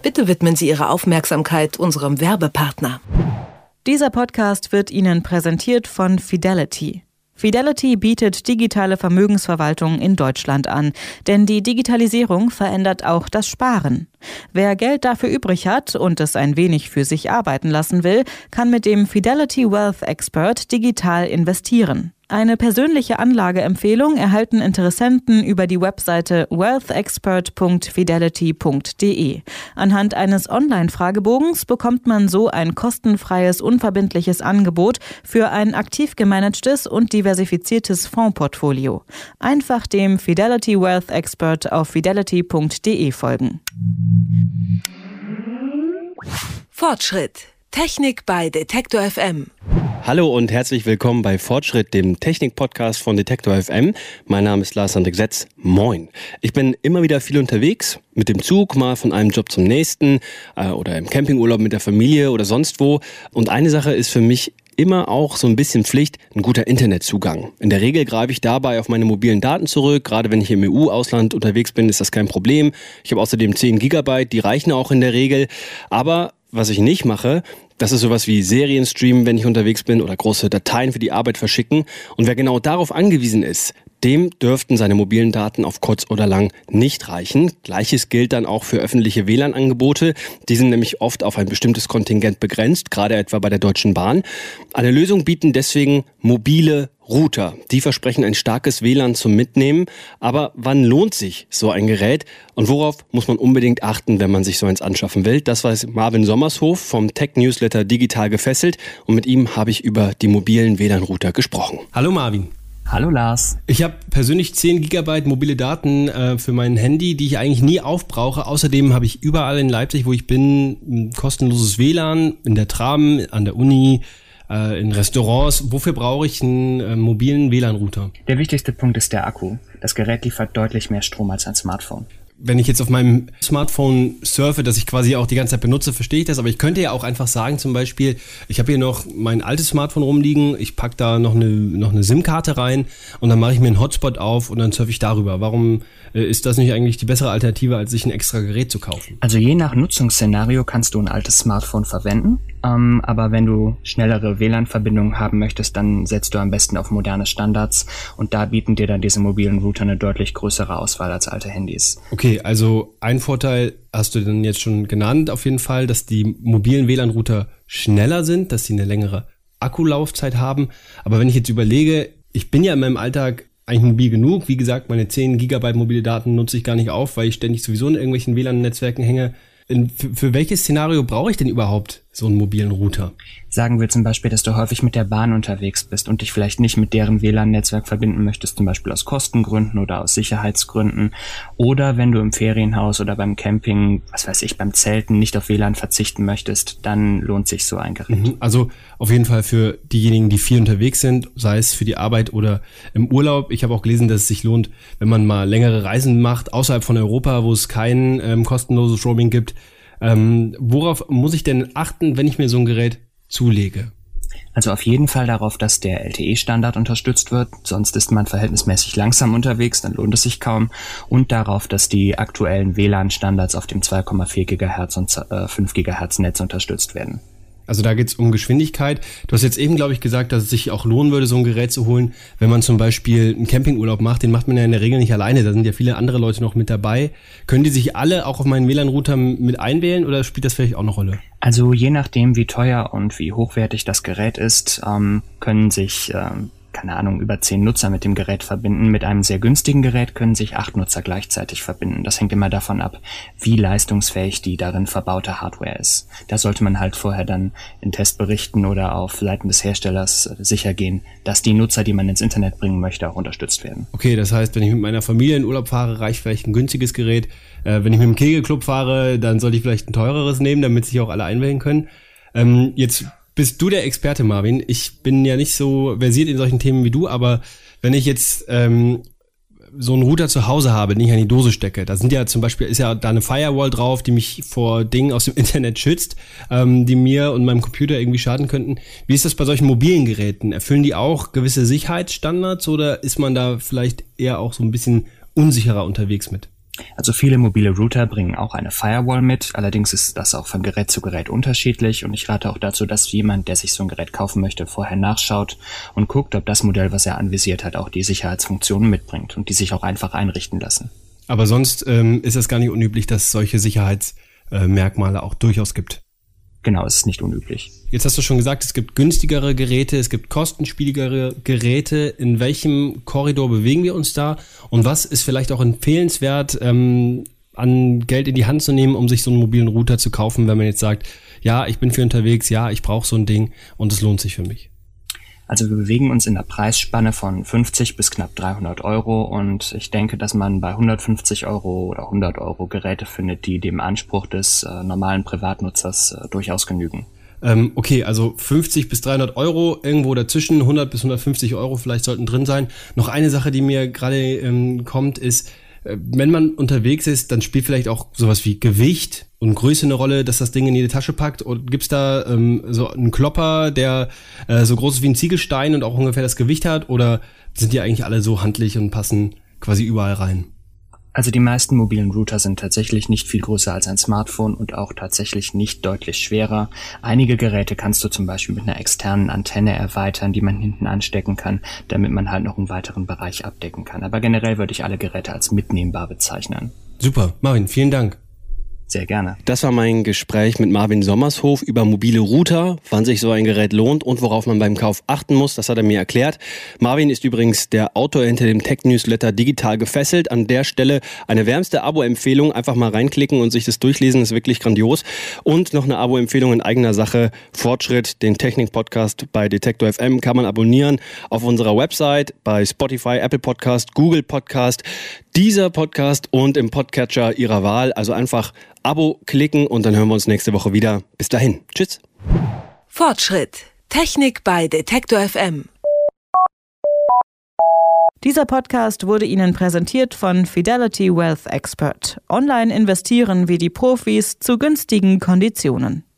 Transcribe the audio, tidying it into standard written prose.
Bitte widmen Sie Ihre Aufmerksamkeit unserem Werbepartner. Dieser Podcast wird Ihnen präsentiert von Fidelity. Fidelity bietet digitale Vermögensverwaltung in Deutschland an, denn die Digitalisierung verändert auch das Sparen. Wer Geld dafür übrig hat und es ein wenig für sich arbeiten lassen will, kann mit dem Fidelity Wealth Expert digital investieren. Eine persönliche Anlageempfehlung erhalten Interessenten über die Webseite wealthexpert.fidelity.de. Anhand eines Online-Fragebogens bekommt man so ein kostenfreies, unverbindliches Angebot für ein aktiv gemanagtes und diversifiziertes Fondsportfolio. Einfach dem Fidelity Wealth Expert auf fidelity.de folgen. Fortschritt. Technik bei Detektor FM. Hallo und herzlich willkommen bei Fortschritt, dem Technik-Podcast von Detektor FM. Mein Name ist Lars-Hendrik Setz. Moin. Ich bin immer wieder viel unterwegs, mit dem Zug, mal von einem Job zum nächsten oder im Campingurlaub mit der Familie oder sonst wo. Und eine Sache ist für mich immer auch so ein bisschen Pflicht, ein guter Internetzugang. In der Regel greife ich dabei auf meine mobilen Daten zurück. Gerade wenn ich im EU-Ausland unterwegs bin, ist das kein Problem. Ich habe außerdem 10 Gigabyte, die reichen auch in der Regel. Aber was ich nicht mache, das ist sowas wie Serien streamen, wenn ich unterwegs bin, oder große Dateien für die Arbeit verschicken. Und wer genau darauf angewiesen ist, dem dürften seine mobilen Daten auf kurz oder lang nicht reichen. Gleiches gilt dann auch für öffentliche WLAN-Angebote. Die sind nämlich oft auf ein bestimmtes Kontingent begrenzt, gerade etwa bei der Deutschen Bahn. Eine Lösung bieten deswegen mobile Router. Die versprechen ein starkes WLAN zum Mitnehmen. Aber wann lohnt sich so ein Gerät? Und worauf muss man unbedingt achten, wenn man sich so eins anschaffen will? Das weiß Marvin Sommershof vom Tech-Newsletter Digital gefesselt. Und mit ihm habe ich über die mobilen WLAN-Router gesprochen. Hallo Marvin. Hallo Lars. Ich habe persönlich 10 GB mobile Daten für mein Handy, die ich eigentlich nie aufbrauche. Außerdem habe ich überall in Leipzig, wo ich bin, ein kostenloses WLAN, in der Tram, an der Uni, in Restaurants. Wofür brauche ich einen mobilen WLAN-Router? Der wichtigste Punkt ist der Akku. Das Gerät liefert deutlich mehr Strom als ein Smartphone. Wenn ich jetzt auf meinem Smartphone surfe, das ich quasi auch die ganze Zeit benutze, verstehe ich das. Aber ich könnte ja auch einfach sagen, zum Beispiel, ich habe hier noch mein altes Smartphone rumliegen, ich packe da noch eine SIM-Karte rein und dann mache ich mir einen Hotspot auf und dann surfe ich darüber. Warum ist das nicht eigentlich die bessere Alternative, als sich ein extra Gerät zu kaufen? Also je nach Nutzungsszenario kannst du ein altes Smartphone verwenden. Aber wenn du schnellere WLAN-Verbindungen haben möchtest, dann setzt du am besten auf moderne Standards und da bieten dir dann diese mobilen Router eine deutlich größere Auswahl als alte Handys. Okay, also ein Vorteil hast du dann jetzt schon genannt, auf jeden Fall, dass die mobilen WLAN-Router schneller sind, dass sie eine längere Akkulaufzeit haben. Aber wenn ich jetzt überlege, ich bin ja in meinem Alltag eigentlich mobil genug. Wie gesagt, meine 10 GB mobile Daten nutze ich gar nicht auf, weil ich ständig sowieso in irgendwelchen WLAN-Netzwerken hänge. Für welches Szenario brauche ich denn überhaupt so einen mobilen Router? Sagen wir zum Beispiel, dass du häufig mit der Bahn unterwegs bist und dich vielleicht nicht mit deren WLAN-Netzwerk verbinden möchtest, zum Beispiel aus Kostengründen oder aus Sicherheitsgründen. Oder wenn du im Ferienhaus oder beim Camping, was weiß ich, beim Zelten nicht auf WLAN verzichten möchtest, dann lohnt sich so ein Gerät. Also auf jeden Fall für diejenigen, die viel unterwegs sind, sei es für die Arbeit oder im Urlaub. Ich habe auch gelesen, dass es sich lohnt, wenn man mal längere Reisen macht, außerhalb von Europa, wo es kein kostenloses Roaming gibt. Worauf muss ich denn achten, wenn ich mir so ein Gerät zulege? Also auf jeden Fall darauf, dass der LTE-Standard unterstützt wird, sonst ist man verhältnismäßig langsam unterwegs, dann lohnt es sich kaum. Und darauf, dass die aktuellen WLAN-Standards auf dem 2,4 GHz und 5 GHz Netz unterstützt werden. Also da geht's um Geschwindigkeit. Du hast jetzt eben, glaube ich, gesagt, dass es sich auch lohnen würde, so ein Gerät zu holen, wenn man zum Beispiel einen Campingurlaub macht. Den macht man ja in der Regel nicht alleine, da sind ja viele andere Leute noch mit dabei. Können die sich alle auch auf meinen WLAN-Router mit einwählen oder spielt das vielleicht auch eine Rolle? Also je nachdem, wie teuer und wie hochwertig das Gerät ist, können sich über 10 Nutzer mit dem Gerät verbinden. Mit einem sehr günstigen Gerät können sich 8 Nutzer gleichzeitig verbinden. Das hängt immer davon ab, wie leistungsfähig die darin verbaute Hardware ist. Da sollte man halt vorher dann in Testberichten oder auf Seiten des Herstellers sicher gehen, dass die Nutzer, die man ins Internet bringen möchte, auch unterstützt werden. Okay, das heißt, wenn ich mit meiner Familie in Urlaub fahre, reicht vielleicht ein günstiges Gerät. Wenn ich mit dem Kegelclub fahre, dann sollte ich vielleicht ein teureres nehmen, damit sich auch alle einwählen können. Jetzt bist du der Experte, Marvin. Ich bin ja nicht so versiert in solchen Themen wie du, aber wenn ich jetzt so einen Router zu Hause habe, den ich an die Dose stecke, da sind ja zum Beispiel, ist ja da eine Firewall drauf, die mich vor Dingen aus dem Internet schützt, die mir und meinem Computer irgendwie schaden könnten. Wie ist das bei solchen mobilen Geräten? Erfüllen die auch gewisse Sicherheitsstandards oder ist man da vielleicht eher auch so ein bisschen unsicherer unterwegs mit? Also viele mobile Router bringen auch eine Firewall mit, allerdings ist das auch von Gerät zu Gerät unterschiedlich und ich rate auch dazu, dass jemand, der sich so ein Gerät kaufen möchte, vorher nachschaut und guckt, ob das Modell, was er anvisiert hat, auch die Sicherheitsfunktionen mitbringt und die sich auch einfach einrichten lassen. Aber sonst ist es gar nicht unüblich, dass es solche Sicherheitsmerkmale auch durchaus gibt. Genau, es ist nicht unüblich. Jetzt hast du schon gesagt, es gibt günstigere Geräte, es gibt kostenspieligere Geräte. In welchem Korridor bewegen wir uns da? Und was ist vielleicht auch empfehlenswert, an Geld in die Hand zu nehmen, um sich so einen mobilen Router zu kaufen, wenn man jetzt sagt, ja, ich bin viel unterwegs, ja, ich brauche so ein Ding und es lohnt sich für mich? Also wir bewegen uns in der Preisspanne von 50 bis knapp 300 Euro und ich denke, dass man bei 150 Euro oder 100 Euro Geräte findet, die dem Anspruch des normalen Privatnutzers durchaus genügen. Okay, also 50 bis 300 Euro, irgendwo dazwischen, 100 bis 150 Euro vielleicht sollten drin sein. Noch eine Sache, die mir gerade kommt, ist, wenn man unterwegs ist, dann spielt vielleicht auch sowas wie Gewicht und Größe eine Rolle, dass das Ding in jede Tasche packt. Und gibt's da so einen Klopper, der so groß ist wie ein Ziegelstein und auch ungefähr das Gewicht hat? Oder sind die eigentlich alle so handlich und passen quasi überall rein? Also die meisten mobilen Router sind tatsächlich nicht viel größer als ein Smartphone und auch tatsächlich nicht deutlich schwerer. Einige Geräte kannst du zum Beispiel mit einer externen Antenne erweitern, die man hinten anstecken kann, damit man halt noch einen weiteren Bereich abdecken kann. Aber generell würde ich alle Geräte als mitnehmbar bezeichnen. Super, Marvin, vielen Dank. Sehr gerne. Das war mein Gespräch mit Marvin Sommershof über mobile Router, wann sich so ein Gerät lohnt und worauf man beim Kauf achten muss. Das hat er mir erklärt. Marvin ist übrigens der Autor hinter dem Tech-Newsletter Digital gefesselt. An der Stelle eine wärmste Abo-Empfehlung. Einfach mal reinklicken und sich das durchlesen. Ist wirklich grandios. Und noch eine Abo-Empfehlung in eigener Sache. Fortschritt, den Technik-Podcast bei Detektor FM kann man abonnieren. Auf unserer Website, bei Spotify, Apple Podcast, Google Podcast, dieser Podcast und im Podcatcher Ihrer Wahl. Also einfach Abo klicken und dann hören wir uns nächste Woche wieder. Bis dahin. Tschüss. Fortschritt. Technik bei Detektor FM. Dieser Podcast wurde Ihnen präsentiert von Fidelity Wealth Expert. Online investieren wie die Profis zu günstigen Konditionen.